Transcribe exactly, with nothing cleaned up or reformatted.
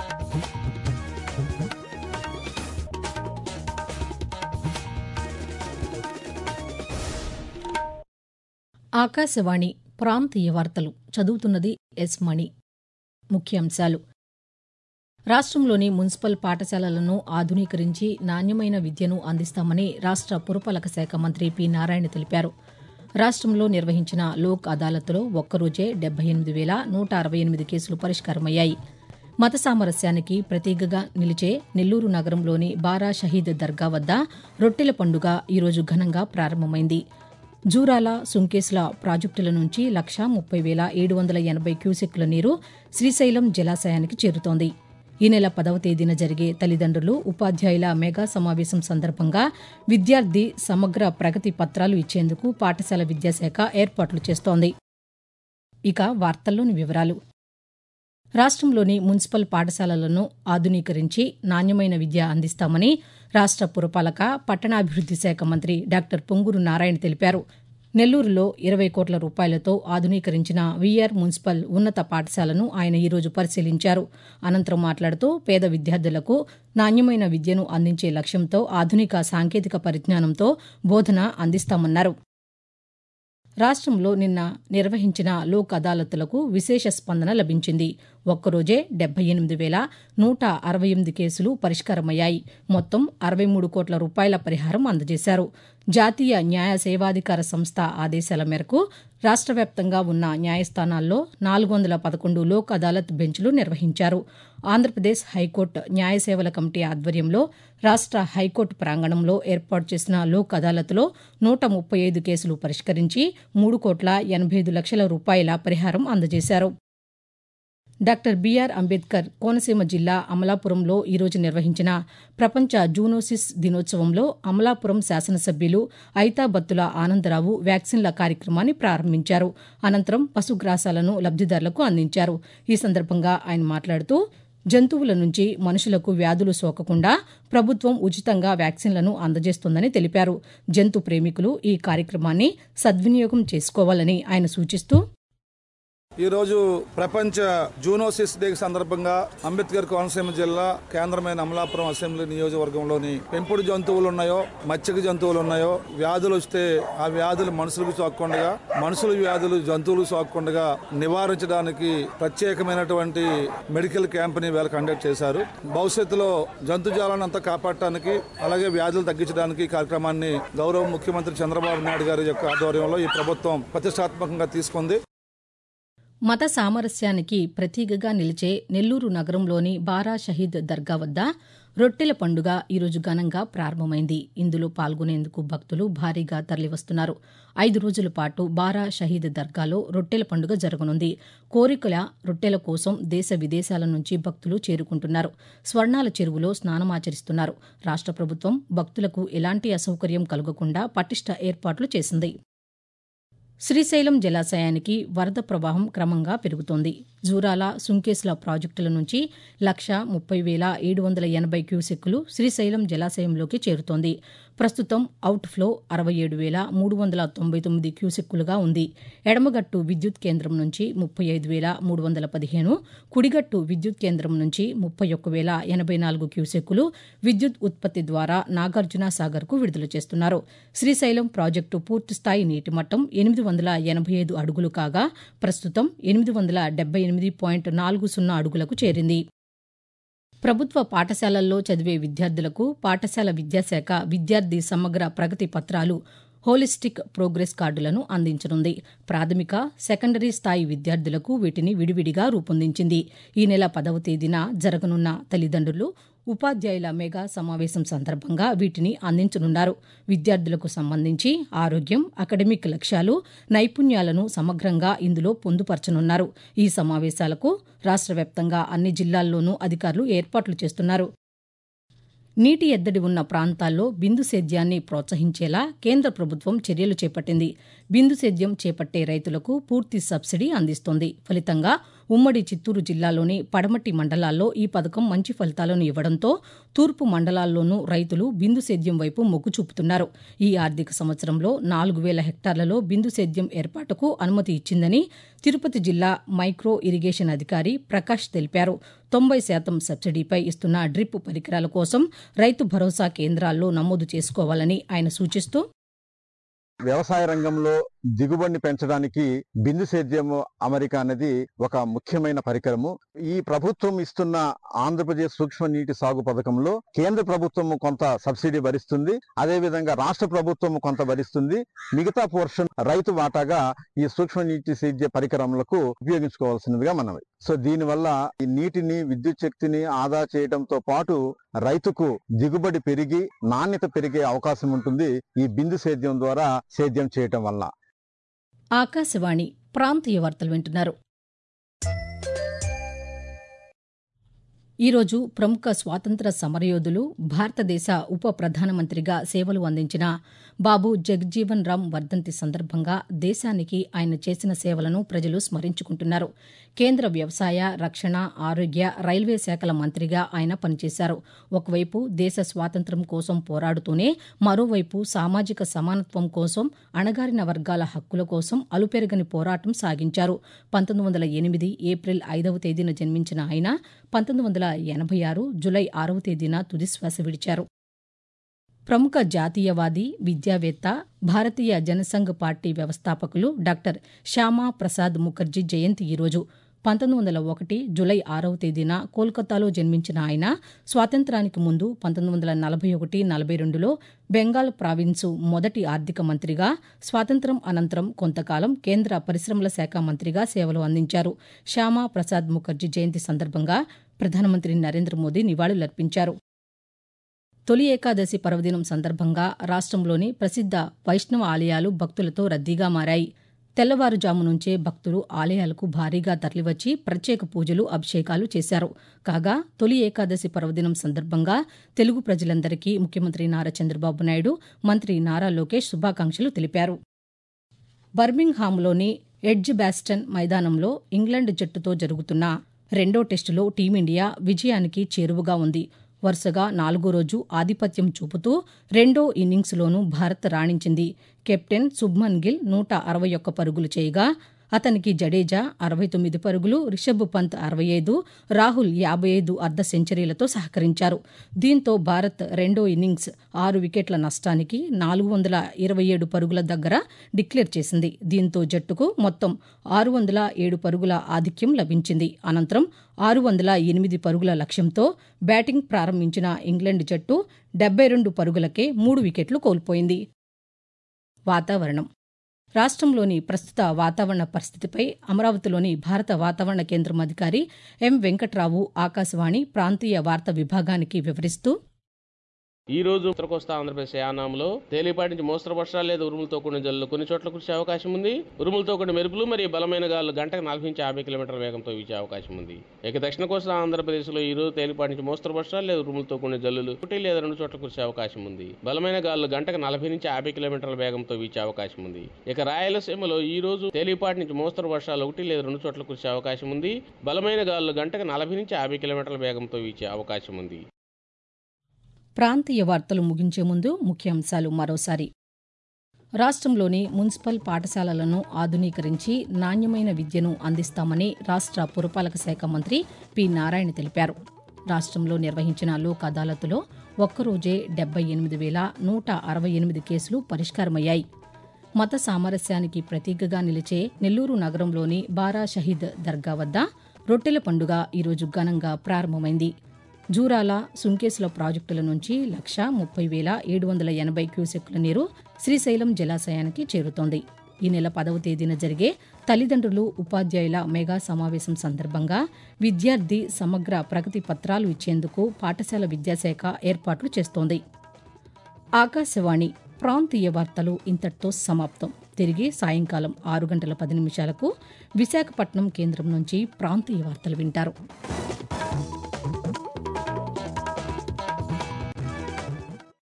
ఆకాశవాణి ప్రాంతీయ వార్తలు చదువుతున్నది ఎస్ మణి. ముఖ్యాంశాలు: రాష్ట్రంలోని మున్సిపల్ పాఠశాలలను ఆధునీకరించి నాణ్యమైన విద్యను అందిస్తామని రాష్ట్ర పురపాలక శాఖ మంత్రి పి నారాయణ తెలిపారు. రాష్ట్రంలో నిర్వహించిన లోక్ అదాలత్లో ఒక్కరోజే డెబ్బై ఎనిమిది వేల నూట అరవై ఎనిమిది కేసులు పరిష్కారమయ్యాయి. మత సామరస్యానికి ప్రతీకగా నిలిచే నెల్లూరు నగరంలోని బారా షహీద్ దర్గా వద్ద రొట్టెల పండుగ ఈరోజు ఘనంగా ప్రారంభమైంది. జూరాల, సుంకేశ్ల ప్రాజెక్టుల నుంచి లక్షా ముప్పై వేల ఏడు వందల ఎనభై క్యూసెక్కుల నీరు శ్రీశైలం జలాశయానికి చేరుతోంది. ఈ నెల పదవ తేదీన జరిగే తల్లిదండ్రులు, ఉపాధ్యాయుల మెగా సమావేశం సందర్భంగా విద్యార్థి సమగ్ర ప్రగతి పత్రాలు ఇచ్చేందుకు పాఠశాల విద్యాశాఖ ఏర్పాట్లు చేస్తోంది. ఇక వార్తల్లోని వివరాలు: రాష్ట్రంలోని మున్సిపల్ పాఠశాలలను ఆధునీకరించి నాణ్యమైన విద్య అందిస్తామని రాష్ట్ర పురపాలక, పట్టణాభివృద్ది శాఖ మంత్రి డాక్టర్ పొంగూరు నారాయణ తెలిపారు. నెల్లూరులో ఇరవై కోట్ల రూపాయలతో ఆధునీకరించిన వీఆర్ మున్సిపల్ ఉన్నత పాఠశాలను ఆయన ఈరోజు పరిశీలించారు. అనంతరం మాట్లాడుతూ పేద విద్యార్థులకు నాణ్యమైన విద్యను అందించే లక్ష్యంతో ఆధునిక సాంకేతిక పరిజ్ఞానంతో బోధన అందిస్తామన్నారు. రాష్ట్రంలో నిన్న నిర్వహించిన లోక్ అదాలత్లకు విశేష స్పందన లభించింది. ఒక్కరోజే డెబ్బై ఎనిమిది వేల నూట అరవై ఎనిమిది కేసులు పరిష్కారమయ్యాయి. మొత్తం అరవై మూడు కోట్ల రూపాయల పరిహారం అందజేశారు. జాతీయ న్యాయ సేవాధికార సంస్థ ఆదేశాల మేరకు రాష్ట్ర వ్యాప్తంగా ఉన్న న్యాయస్థానాల్లో నాలుగు వందల పదకొండు లోక్ అదాలత్ బెంచ్లు నిర్వహించారు. ఆంధ్రప్రదేశ్ హైకోర్టు న్యాయ సేవల కమిటీ ఆధ్వర్యంలో రాష్ట్ర హైకోర్టు ప్రాంగణంలో ఏర్పాటు చేసిన లోక్ అదాలత్లో నూట ముప్పై ఐదు కేసులు పరిష్కరించి మూడు కోట్ల ఎనభై ఐదు లక్షల రూపాయల పరిహారం అందజేశారు. డాక్టర్ బీఆర్ అంబేద్కర్ కోనసీమ జిల్లా అమలాపురంలో ఈరోజు నిర్వహించిన ప్రపంచ జూనోసిస్ దినోత్సవంలో అమలాపురం శాసనసభ్యులు ఐతాబత్తుల ఆనందరావు వ్యాక్సిన్ల కార్యక్రమాన్ని ప్రారంభించారు. అనంతరం పశుగ్రాసాలను లబ్దిదారులకు అందించారు. ఈ సందర్భంగా ఆయన మాట్లాడుతూ జంతువుల నుంచి మనుషులకు వ్యాధులు సోకకుండా ప్రభుత్వం ఉచితంగా వ్యాక్సిన్లను అందజేస్తోందని తెలిపారు. జంతు ప్రేమికులు ఈ కార్యక్రమాన్ని సద్వినియోగం చేసుకోవాలని ఆయన సూచిస్తూ, ఈరోజు ప్రపంచ జూనోసిస్ డే సందర్భంగా అంబేద్కర్ కోనసీమ జిల్లా కేంద్రమైన అమలాపురం అసెంబ్లీ నియోజకవర్గంలోని పెంపుడు జంతువులు ఉన్నాయో, మత్స్యక జంతువులు ఉన్నాయో, వ్యాధులు వస్తే ఆ వ్యాధులు మనుషులకు సోకకుండా, మనుషుల వ్యాధులు జంతువులు సోకకుండా నివారించడానికి ప్రత్యేకమైనటువంటి మెడికల్ క్యాంప్ని వేళ కండక్ట్ చేశారు. భవిష్యత్తులో జంతుజాలాన్ని అంతా కాపాడటానికి, అలాగే వ్యాధులు తగ్గించడానికి ఈ కార్యక్రమాన్ని గౌరవ ముఖ్యమంత్రి చంద్రబాబు నాయుడు గారి యొక్క ఆధ్వర్యంలో ఈ ప్రభుత్వం ప్రతిష్టాత్మకంగా తీసుకుంది. మత సామరస్యానికి ప్రతీకగా నిలిచే నెల్లూరు నగరంలోని బారా షహీద్ దర్గా వద్ద రొట్టెల పండుగ ఈరోజు ఘనంగా ప్రారంభమైంది. ఇందులో పాల్గొనేందుకు భక్తులు భారీగా తరలివస్తున్నారు. ఐదు రోజుల పాటు బారా షహీద్ దర్గాలో రొట్టెల పండుగ జరగనుంది. కోరికల రొట్టెల కోసం దేశ విదేశాల నుంచి భక్తులు చేరుకుంటున్నారు. స్వర్ణాల చెరువులో స్నానమాచరిస్తున్నారు. రాష్ట్ర ప్రభుత్వం భక్తులకు ఎలాంటి అసౌకర్యం కలగకుండా పటిష్ట ఏర్పాట్లు చేసింది. శ్రీశైలం జలాశయానికి వరద ప్రవాహం క్రమంగా పెరుగుతోంది. జూరాల, సుంకేశ్ల ప్రాజెక్టుల నుంచి లక్షా ముప్పై వేల ఏడు వందల ఎనభై క్యూసెక్కులు శ్రీశైలం జలాశయంలోకి చేరుతోంది. ప్రస్తుతం అవుట్ ఫ్లో అరవై ఏడు వేల మూడు వందల తొంభై తొమ్మిది క్యూసెక్కులుగా ఉంది. ఎడమగట్టు విద్యుత్ కేంద్రం నుంచి ముప్పై ఐదు వేల మూడు వందల పదిహేను, కుడిగట్టు విద్యుత్ కేంద్రం నుంచి ముప్పై ఒక్క వేల ఎనభై నాలుగు క్యూసెక్కులు విద్యుత్ ఉత్పత్తి ద్వారా నాగార్జున సాగర్కు విడుదల చేస్తున్నారు. శ్రీశైలం ప్రాజెక్టు పూర్తిస్థాయి నీటి మట్టం ఎనిమిది వందల ఎనభై ఐదు అడుగులు కాగా ప్రస్తుతం ఎనిమిది వందల డెబ్బై ఎనిమిది పాయింట్ నాలుగు సున్నా అడుగులకు చేరింది. ప్రభుత్వ పాఠశాలల్లో చదివే విద్యార్థులకు పాఠశాల విద్యాశాఖ విద్యార్థి సమగ్ర ప్రగతి పత్రాలు, హోలిస్టిక్ ప్రోగ్రెస్ కార్డులను అందించనుంది. ప్రాథమిక, సెకండరీ స్థాయి విద్యార్థులకు వీటిని విడివిడిగా రూపొందించింది. ఈ నెల పదవ తేదీన జరగనున్న తల్లిదండ్రులు, ఉపాధ్యాయుల మెగా సమావేశం సందర్భంగా వీటిని అందించనున్నారు. విద్యార్థులకు సంబంధించి ఆరోగ్యం, అకడమిక్ లక్ష్యాలు, నైపుణ్యాలను సమగ్రంగా ఇందులో పొందుపరచనున్నారు. ఈ సమావేశాలకు రాష్ట్ర వ్యాప్తంగా అన్ని జిల్లాల్లోనూ అధికారులు ఏర్పాట్లు చేస్తున్నారు. నీటి ఎద్దడి ఉన్న ప్రాంతాల్లో బిందు సేద్యాన్ని ప్రోత్సహించేలా కేంద్ర ప్రభుత్వం చర్యలు చేపట్టింది. బిందు సేద్యం చేపట్టే రైతులకు పూర్తి సబ్సిడీ అందిస్తోంది. ఫలితంగా ఉమ్మడి చిత్తూరు జిల్లాలోని పడమటి మండలాల్లో ఈ పథకం మంచి ఫలితాలను ఇవ్వడంతో తూర్పు మండలాల్లోనూ రైతులు బిందు సేద్యం వైపు మొగ్గు చూపుతున్నారు. ఈ ఆర్థిక సంవత్సరంలో నాలుగు వేల హెక్టార్లలో బిందు సేద్యం ఏర్పాటుకు అనుమతి ఇచ్చిందని తిరుపతి జిల్లా మైక్రో ఇరిగేషన్ అధికారి ప్రకాష్ తెలిపారు. తొంభై శాతం సబ్సిడీపై ఇస్తున్న డ్రిప్ పరికరాల కోసం రైతు భరోసా కేంద్రాల్లో నమోదు చేసుకోవాలని ఆయన సూచిస్తూ, వ్యవసాయ రంగంలో దిగుబడిని పెంచడానికి బిందు సేద్యం అమరిక అనేది ఒక ముఖ్యమైన పరికరము. ఈ ప్రభుత్వం ఇస్తున్న ఆంధ్రప్రదేశ్ సూక్ష్మ నీటి సాగు పథకంలో కేంద్ర ప్రభుత్వం కొంత సబ్సిడీ భరిస్తుంది, అదేవిధంగా రాష్ట్ర ప్రభుత్వం కొంత భరిస్తుంది. మిగతా పోర్షన్ రైతు వాటాగా ఈ సూక్ష్మ నీటి సేద్య పరికరములకు ఉపయోగించుకోవాల్సినదిగా మనవి. సో దీనివల్ల ఈ నీటిని, విద్యుత్ శక్తిని ఆదా చేయడంతో పాటు రైతుకు దిగుబడి పెరిగి నాణ్యత పెరిగే అవకాశం ఉంటుంది ఈ బిందు సేద్యం ద్వారా సేద్యం చేయటం వల్ల. ఆకాశవాణి ప్రాంతీయ వార్తలు వింటున్నారు. ఈరోజు ప్రముఖ స్వాతంత్ర సమరయోధులు, భారతదేశ ఉప ప్రధానమంత్రిగా సేవలు అందించిన బాబు జగజ్జీవన్ రామ్ వర్ధంతి సందర్భంగా దేశానికి ఆయన చేసిన సేవలను ప్రజలు స్మరించుకుంటున్నారు. కేంద్ర వ్యవసాయ, రక్షణ, ఆరోగ్య, రైల్వే శాఖల మంత్రిగా ఆయన పనిచేశారు. ఒకవైపు దేశ స్వాతంత్ర్యం కోసం పోరాడుతూనే మరోవైపు సామాజిక సమానత్వం కోసం, అణగారిన వర్గాల హక్కుల కోసం అలుపెరగని పోరాటం సాగించారు. పంతొమ్మిది వందల ఎనిమిది ఏప్రిల్ ఐదవ తేదీన జన్మించిన ఆయన పంతొమ్మిది వందల ఎనభై ఆరు జులై ఆరవ తేదీన తుదిశ్వాస విడిచారు. ప్రముఖ జాతీయవాది, విద్యావేత్త, భారతీయ జనసంఘ్ పార్టీ వ్యవస్థాపకులు డాక్టర్ శ్యామా ప్రసాద్ ముఖర్జీ జయంతి ఈరోజు. పంతొమ్మిది వందల ఒకటి జులై ఆరవ తేదీన కోల్కతాలో జన్మించిన ఆయన స్వాతంత్ర్యానికి ముందు పంతొమ్మిది వందల నలభై ఒకటి నలభై రెండులో బెంగాల్ ప్రావిన్సు మొదటి ఆర్థిక మంత్రిగా, స్వాతంత్ర్యం అనంతరం కొంతకాలం కేంద్ర పరిశ్రమల శాఖ మంత్రిగా సేవలు అందించారు. శ్యామా ప్రసాద్ ముఖర్జీ జయంతి సందర్భంగా ప్రధానమంత్రి నరేంద్ర మోదీ నివాళులర్పించారు. తొలి ఏకాదశి పర్వదినం సందర్భంగా రాష్ట్రంలోని ప్రసిద్ధ వైష్ణవ ఆలయాలు భక్తులతో రద్దీగా మారాయి. తెల్లవారుజాము నుంచే భక్తులు ఆలయాలకు భారీగా తరలివచ్చి ప్రత్యేక పూజలు, అభిషేకాలు చేశారు. కాగా తొలి ఏకాదశి పర్వదినం సందర్భంగా తెలుగు ప్రజలందరికీ ముఖ్యమంత్రి నారా చంద్రబాబు నాయుడు, మంత్రి నారా లోకేష్ శుభాకాంక్షలు తెలిపారు. బర్మింగ్హామ్లోని ఎడ్జ్ బాస్టన్ మైదానంలో ఇంగ్లండ్ జట్టుతో జరుగుతున్న రెండో టెస్టులో టీమిండియా విజయానికి చేరువగా ఉంది. వరుసగా నాలుగో రోజు ఆధిపత్యం చూపుతూ రెండో ఇన్నింగ్స్లోనూ భారత్ రాణించింది. కెప్టెన్ శుభ్మన్ గిల్ నూట అరవై ఒక్క పరుగులు చేయగా అతనికి జడేజా అరవై తొమ్మిది పరుగులు, రిషబ్ పంత్ అరవై ఐదు, రాహుల్ యాభై ఐదు అర్ధ సెంచరీలతో సహకరించారు. దీంతో భారత్ రెండో ఇన్నింగ్స్ ఆరు వికెట్ల నష్టానికి నాలుగు వందల ఇరవై ఏడు పరుగుల దగ్గర డిక్లేర్ చేసింది. దీంతో జట్టుకు మొత్తం ఆరు వందల ఏడు పరుగుల ఆధిక్యం లభించింది. అనంతరం ఆరు వందల ఎనిమిది పరుగుల లక్ష్యంతో బ్యాటింగ్ ప్రారంభించిన ఇంగ్లండ్ జట్టు డెబ్బై రెండు పరుగులకే మూడు వికెట్లు కోల్పోయింది. వాతావరణం. రాష్ట్రంలోని ప్రస్తుత వాతావరణ పరిస్థితిపై అమరావతిలోని భారత వాతావరణ కేంద్రం అధికారి ఎం వెంకట్రావు ఆకాశవాణి ప్రాంతీయ వార్తా విభాగానికి వివరిస్తూ, ఈ రోజు ఉత్తర కోస్తా ఆంధ్రప్రదేశ్ యానాంలో తేలిపాటి నుంచి మోస్తరు వర్షాలు లేదా ఉరుములతో కూడిన జల్లులు కొన్ని చోట్ల కురిసే అవకాశం ఉంది. ఉరుములతో కూడిన మెరుపులు మరియు బలమైన గాలులు గంటకు నలభై నుంచి యాభై కిలోమీటర్ల వేగంతో వీచే అవకాశం ఉంది. ఇక దక్షిణ కోస్తా ఆంధ్రప్రదేశ్ లో ఈ రోజు తేలిపాటి నుంచి మోస్తరు వర్షాలు లేదా ఉరుములతో కూడిన జల్లులు ఒకటి లేదా రెండు చోట్ల కురిసే అవకాశం ఉంది. బలమైన గాలులు గంటకు నలభై నుంచి యాభై కిలోమీటర్ల వేగంతో వీచే అవకాశం ఉంది. ఇక రాయలసీమలో ఈ రోజు తేలిపాటి నుంచి మోస్తరు వర్షాలు ఒకటి లేదా రెండు చోట్ల కురిసే అవకాశం ఉంది. బలమైన గాలులు గంటకు నలభై నుంచి యాభై కిలోమీటర్ల వేగంతో వీచే అవకాశం ఉంది. ప్రాంతీయ వార్తలు ముగించే ముందు ముఖ్యాంశాలు మరోసారి. రాష్ట్రంలోని మున్సిపల్ పాఠశాలలను ఆధునీకరించి నాణ్యమైన విద్యను అందిస్తామని రాష్ట్ర పురపాలక శాఖ మంత్రి పి నారాయణ తెలిపారు. రాష్ట్రంలో నిర్వహించిన లోక్ అదాలత్లో ఒక్కరోజే డెబ్బై ఎనిమిది వేల నూట అరవై ఎనిమిది కేసులు పరిష్కారమయ్యాయి. మత సామరస్యానికి ప్రతీకగా నిలిచే నెల్లూరు నగరంలోని బారా షహీద్ దర్గా వద్ద రొట్టెల పండుగ ఈరోజు ఘనంగా ప్రారంభమైంది. జూరాల, సుంకేసుల ప్రాజెక్టుల నుంచి లక్ష ముప్పై వేల ఏడు వందల ఎనభై క్యూసెక్కుల నీరు శ్రీశైలం జలాశయానికి చేరుతోంది. ఈ నెల పదవ తేదీన జరిగే తల్లిదండ్రులు, ఉపాధ్యాయుల మెగా సమావేశం సందర్భంగా విద్యార్థి సమగ్ర ప్రగతి పత్రాలు ఇచ్చేందుకు పాఠశాల విద్యాశాఖ ఏర్పాట్లు చేస్తోంది. ఆకాశవాణి ప్రాంతీయ వార్తలు ఇంతటితో సమాప్తం. తిరిగి సాయంకాలం ఆరు గంటల పది నిమిషాలకు విశాఖపట్నం కేంద్రం నుంచి ప్రాంతీయ వార్తలు వింటారు.